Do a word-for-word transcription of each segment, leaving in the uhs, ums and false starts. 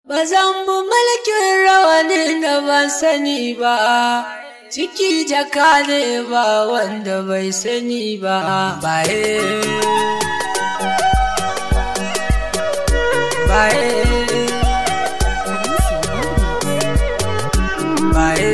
Ba zan bi mulkin rawanin da ban sani ba, ciki jaka ne ba wanda bai sani ba. Baye, baye, baye.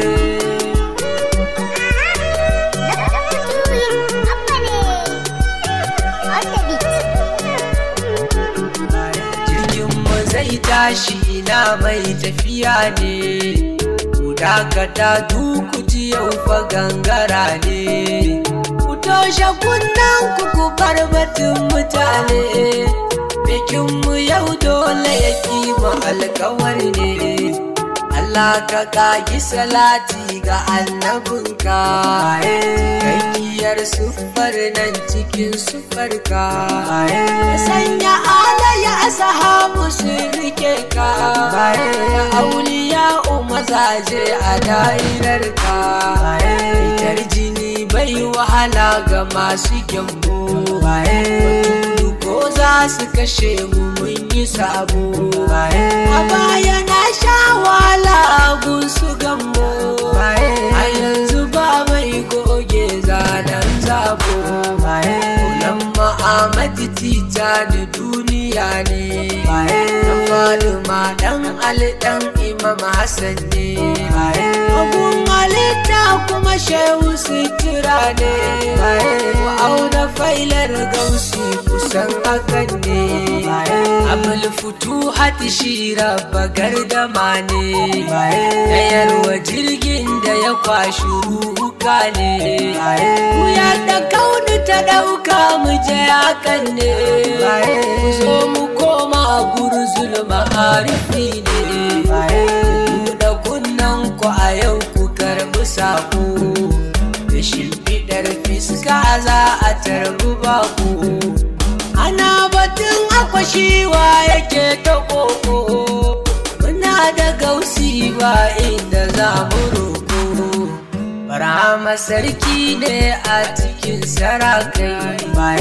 Zai tashi na mai tafiya ne, ku dakata duku ji yau fa gangara ne, ku toshe kunnen ku ku bar batun mutane, bikinmu yau dole ya kima alkawar ne. Allah ka kagi salati ga annabinka, kankiyar siffar nan cikin siffarka, ya sanya alaya sahabu su rike ka, da auliya mazaje a dairarka, fitar jini bai wahala ga masu gyambo, ko za su kashe mu mun yi sabo, a baya na sha wahala gun su gambo, a yanzu ba mai goge zanen zabo, kulan ma'amadi tita da duniya ne, na Fatima dan Ali dan Imam Hassan ne, abun halitta kuma shehu sutura ne, ku auna failar gausi kusan hakan ne, abul futuhat shi rabba gardama ne, dayarwa jirgin da ya kwashi ruka ne, ku yadda kaunu ta dauka mu je hakan ne, ku zo mu koma gurzul ma'arifi ne, buɗe kunnen ku a yau ku karɓi sako, da shimfiɗar fiska za a tarbi bako, ana batun akwashiwa yake ta koko, muna da gausi ba inda za mu roko, Barhama sarki ne a cikin sarakai,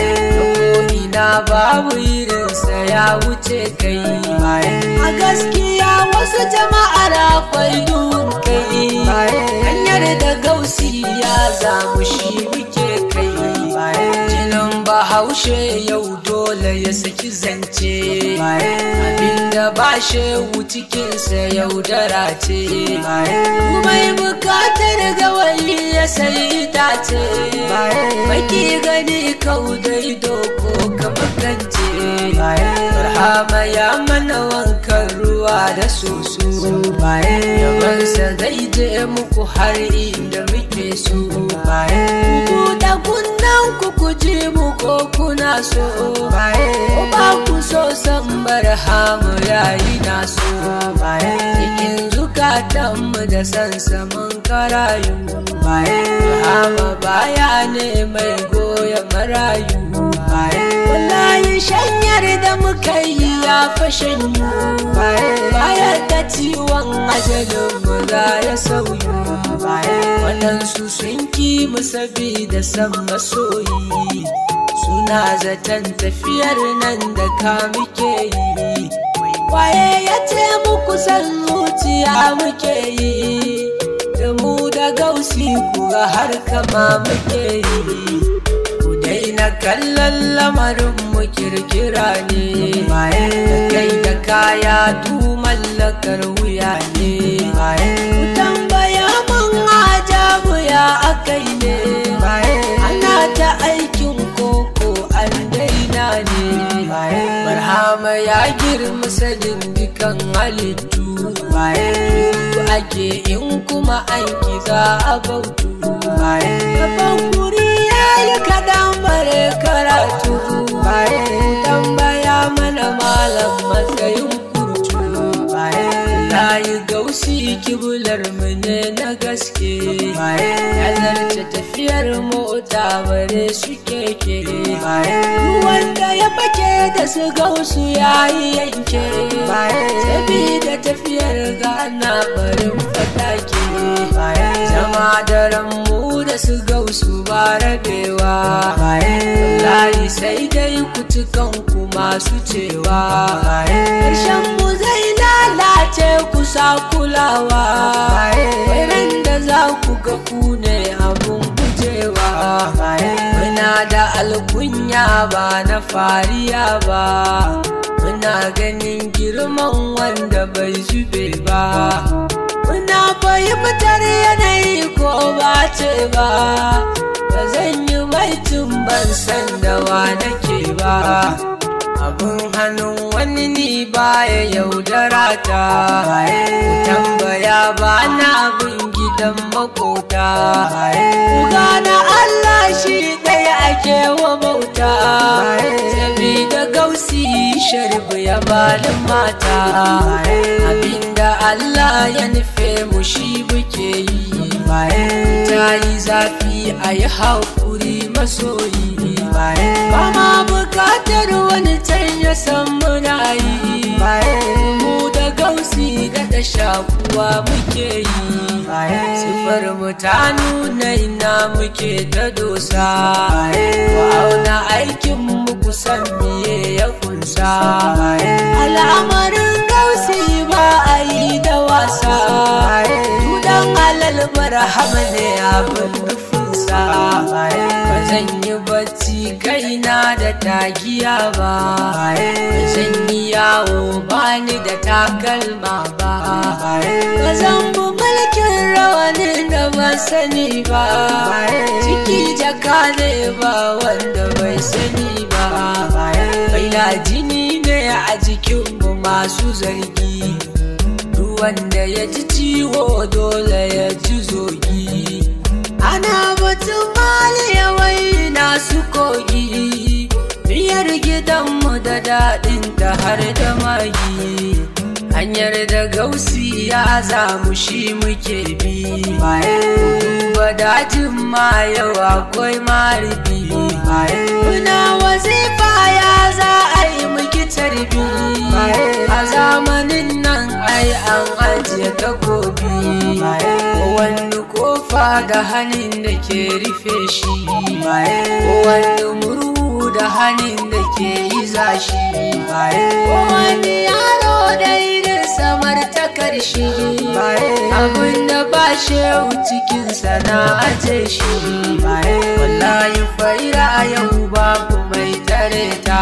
ina babu irinsa ya wuce kai, a gaskiya wasu jama'ar akwai duhun kai, hanyar da gausi ya zamu shi muke kai, jinin bahaushe yau dole ya saki zance, abinda ba shehu cikinsa yaudara ce, mai bukatar gawayi ya sai itace, baki gani kau dai doko kama kance, Barhama ya mana wankan ruwa da soso, yabansa zai je muku har inda muke so, ku da kunnan ku ku ji mu ko kuna so, ko ba ku so san Barhama yayi naso, cikin zukatanmu da sansamin karayu, Barhama baya ne mai goya marayu, wallahi shanyar da muka yi ya fashanyu, bayar da ciwon ajalin mu za ya sauyu, waɗansu sun ki mu sabida san masoyi, suna zaton tafiyar nan da ka muke yi, waye ya ce muku san zuciya muke yi, da mu da gausi kuga har kama muke yi, ku daina kallon lamarin mu kirkira ne, da kai da kaya du mallakar wuya ne, ku tambaya mun ajabu ya akai ne, ana ta aikin koko an daina ne, Barhama ya girma sadin dukan halittu, ake in kuma an kiza a bautu, gaban guri ya yi kaɗan bare karatu, tambaya mana malam matsayin kurtu, layi gausi kibular mu ne na gaske, ya zarce tafiyar mota bare su keke, wanda ya fake da su gausu ya yi yanke, sabida tafiyar gana barin fatake, zama daren mu da su gausu ba rabewa, wallahi sai dai kutukan ku masu cewa, ƙarshen mu zai lalata kunya ba na fariya ba, muna ganin girman wanda bai zube ba, muna fahimtar yanayi ko ba ce ba, ba zan yi baitin ban san da wa nake ba, abin hannun wani ni baya yaudara ta, ku tambaya ba na bin gidan makota, ku gane Allah shi ɗaya ake wa bauta, sabida gausi sharbi ya balin mata, abinda Allah ya nufe mu shi muke yi, ta yi zafi a yi haƙuri masoyi, ba ma bukatar wani can ya san muna yi, mu da gausi da shakuwa muke yi, sifar mu ta nuna ina muke ta dosa, ku auna aikin mu kusan miye ya kunsa, al'amarin gausi ba a yi da wasa, dudan halal barhama ne abin nufinsa, ba zan yi bacci kaina da tagiya ba, ba zan yi yawo bani da takalma ba, ba zan bu mulkin rawanin da ban sani ba, ciki jaka ne ba wanda bai sani ba, baila jini ne a jikinmu masu zargi, duk wanda ya ji ciwo dole ya ji zogi, ana batun mali yawai nasu kogi, biyar gidanmu da daɗin ta har da magi, hanyar da gausi ya zamu shi muke bi, duba dajin ma yau akwai maribi, muna wazifa ya za a yi muki tarbi, a zamanin nan ai an ajiye takobi, wani kofa da hannun da ke rufe shi, wani murhu da hannun da ke yi zashi, wani yaro daidai samar ta karshe, abinda ba shehu cikinsa na aje shi, wallahi faira a yau babu mai tare ta,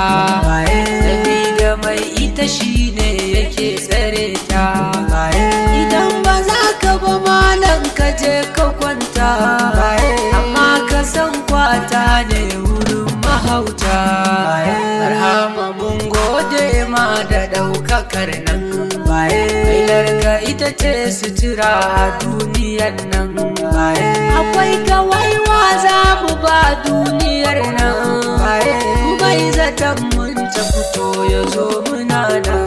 sabida mai ita shi ne yake tsare ta, idan ba za ka ba malam ka je ka kwanta, amma ka san kwata ne wurin mahauta, barhama mun gode ma da ɗaukakar nan, bailarka ita ce sutura a duniyan nan, akwai kawaiwa za mu ba duniyar nan, bai zaton mun ta fito ya zo muna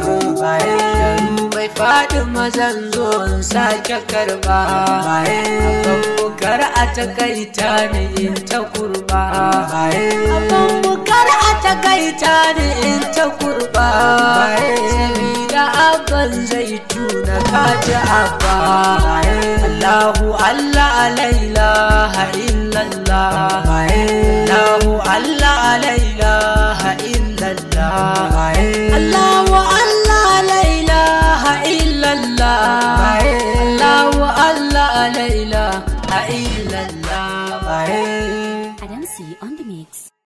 nan, mai faɗi mazan zo in sake karba, abin bukar a takaita ni in ta kurba, abin bukar a takaita ni in ta kurba, sabida abban zai tuna kaji abba, Allahu Allah la ilaha illallah, Allahu Allah la ilaha